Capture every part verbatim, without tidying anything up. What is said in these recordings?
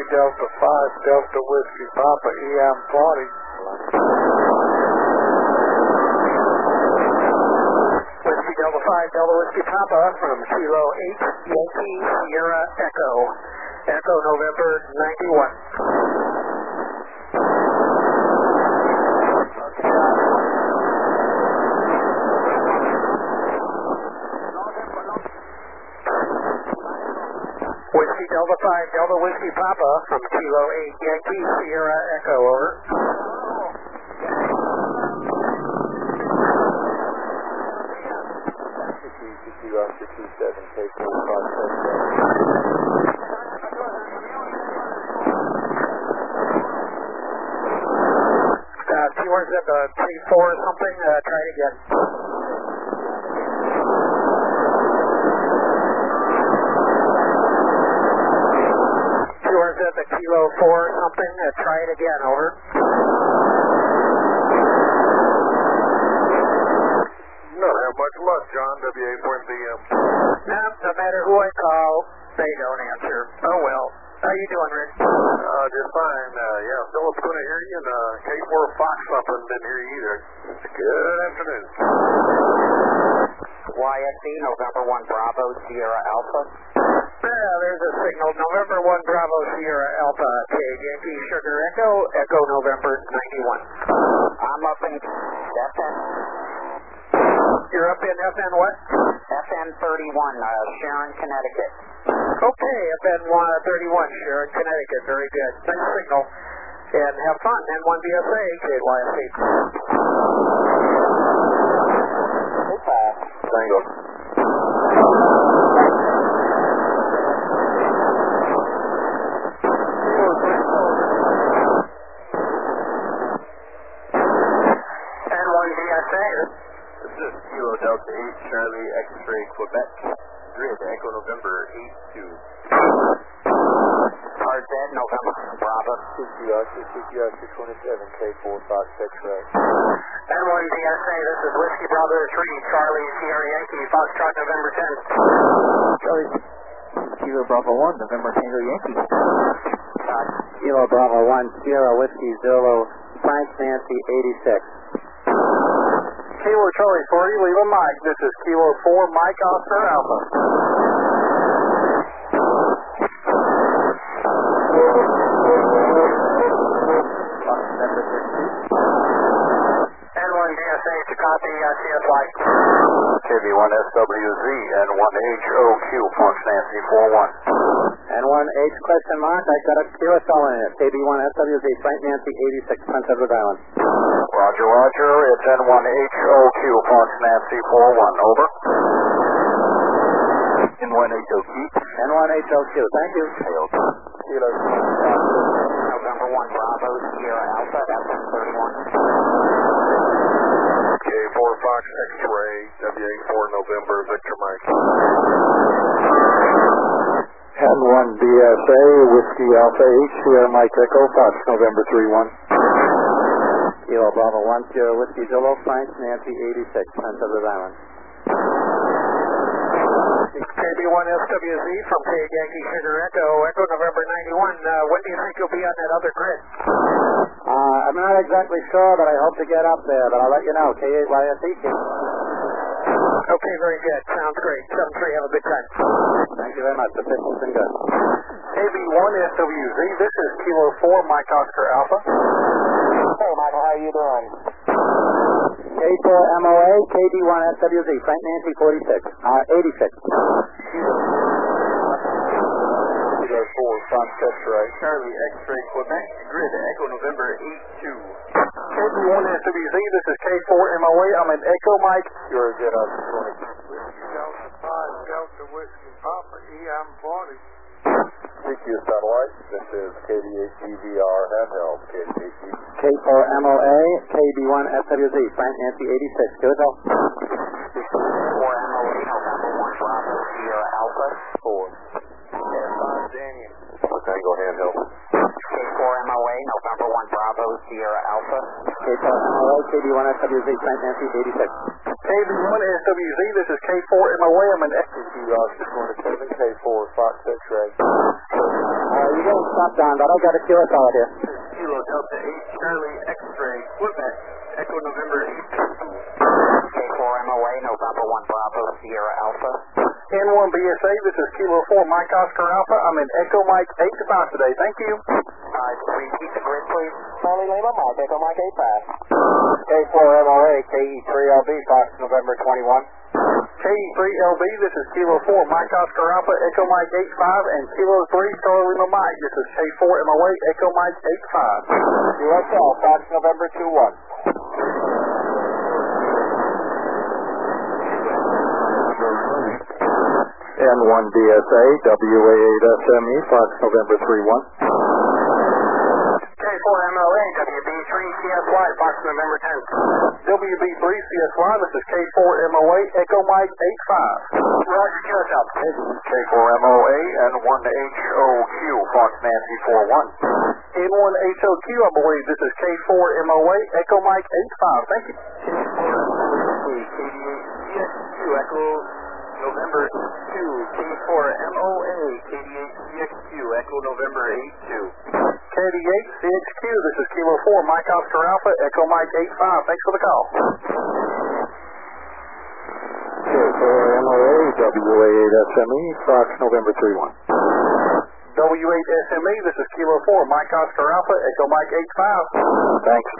Delta five, Delta Whiskey Papa, E M forty. Whiskey Delta five, Delta Whiskey Papa from Kilo eight, Yankee Sierra Echo. Echo November ninety-one. Whiskey Delta five, Delta Whiskey Papa from Kilo eight, Yankee Sierra Echo, over. Uh, T one's at the three four or something, uh, try it again. T one's at the Kilo four or something, uh, try it again, over. Not have much luck, John, W A point B M. No, no matter who I call, they don't answer. Oh well. How you doing, Rick? Uh, just fine. Uh, yeah, Philip's going to hear you, and uh, K four Fox something didn't hear you either. Good afternoon. Y S E, November one Bravo, Sierra Alpha. Yeah, there's a signal. November one Bravo, Sierra Alpha, K, Yankee Sugar Echo, Echo November ninety-one. I'm up in F N. You're up in F N what? F N thirty-one, uh, Sharon, Connecticut. Okay, F N thirty-one, Sharon, Connecticut. Very good. Nice signal. And have fun. N one B S A, K Y S E. Tango. N one B S A. This is Kilo Delta eight, Charlie X-Ray, Quebec. Grid, Echo November eight two. R Z, November Bravo. C Q R, C Q R two twenty-seven, K four Fox X-Ray. N one B S A, this is Whiskey Bravo three, Charlie Sierra Yankee, Foxtrot November ten. Charlie, Kilo Bravo one, November Tango Yankee. Kilo Bravo one, Sierra Whiskey Zulu, Frank Nancy eighty-six. Kilo Charlie forty, Lima Mike. This is Kilo four, Mike Oscar Alpha. N one B S A to copy uh, C S Y. K B one S W Z and one H O Q, Fox Nancy four one. And one H question mark, I got a Q S L in it. K B one S W Z, Frank Nancy eighty-six, Prince Edward Island. Roger, Roger. It's N one H O Q, Fox Nancy four one. Over. N one H O Q. N one H O Q, thank you. Kilo. November one Bravo, Sierra Alpha, F N thirty-one. K four Fox X-Ray, W A four November, Victor Mike. N one B S A, Whiskey Alpha H, Sierra Mike Echo, Fox November three one. Kilo Bravo one, Sierra Whiskey Zulu, Frank Nancy eighty-six, Prince Edward Island. K B one S W Z from K Yankee Sugar Echo, Echo November ninety-one. Uh, when do you think you'll be on that other grid? Uh, I'm not exactly sure, but I hope to get up there, but I'll let you know. K eight Y S E. Okay, very good. Sounds great. seven three, have a good time. Thank you very much. The pistol's been good. K B one S W Z, this is Kilo four, Mike Oscar Alpha. Hey, Michael, how you doing? K four M O A, K B one S W Z, Frank Nancy forty-six, uh, eighty-six. Kilo four, Fox X-Ray, Charlie X-Ray, Quebec, Grid, Echo November eight two. K B one S W Z, this is K four M O A, I'm an Echo Mike. You're good on twenty. Delta five, Delta Whiskey Papa, E M forty. C Q Satellite, this is K D H E V R handheld, K D H E. K four M O A, K B one S W Z, Frank Nancy eighty-six. Good though. four M O A, November one Bravo, Sierra Alpha. four. And five Daniel. Tango handheld. K four M O A, November one Bravo, Sierra Alpha. K four M O A, K B one S W Z, Frank Nancy eighty-six. K B one S S W Z, this is K four M O A. I'm in Echo. T P, Oscar going to Kevin, K four, Fox X-ray. Uh, you getting stopped down, but I got a Q S L here. Kilo Delta eight, Charlie X-ray, Quebec, Echo November eight. K four M O A, November one Bravo, Sierra Alpha. N one B S A, this is Kilo four, Mike Oscar Alpha. I'm in Echo Mike eight to five today. Thank you. Uh, repeat the grid, please. Charlie Lima, Mike, Echo Mike eight five. K four M O A, K E three L B, Fox November twenty-one. K E three L B, this is Kilo four, Mike Oscar Alpha, Echo Mike eight five, and Kilo three, Charlie Lima Mike. This is K four M O A, Echo Mike eight five. U S L, Fox November two one. N one D S A, W A eight S M E, Fox November three one. K four M O A, W B three C S Y, Fox November ten. W B three C S Y, this is K four M O A, Echo Mike eight five. Roger, Q S L. K four M O A, N one H O Q, Fox Nancy four one. N one H O Q, I believe this is K four M O A, Echo Mike eight five. Thank you. K D eight C X Q, Echo November two, K four M O A, K D eight C X Q, Echo November eight two. K D eight C X Q, this is Kilo four, Mike Oscar Alpha, Echo Mike eight five. Thanks for the call. K four M O A, W A eight S M E, Fox November three one. W eight S M E, this is Kilo four, Mike Oscar Alpha, Echo Mike eight five. Thanks.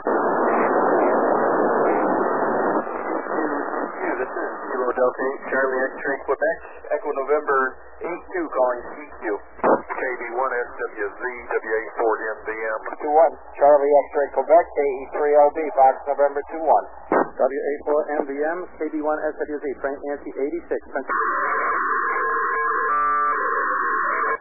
This is Kilo Delta eight, Charlie X-ray, Quebec, Echo November eight two, calling C Q. K D one S W Z, W A four M D M. two one, Charlie X-ray, Quebec, K E three L B, Fox November two one. W A four M V M, K D one S W Z, Frank Nancy eighty-six.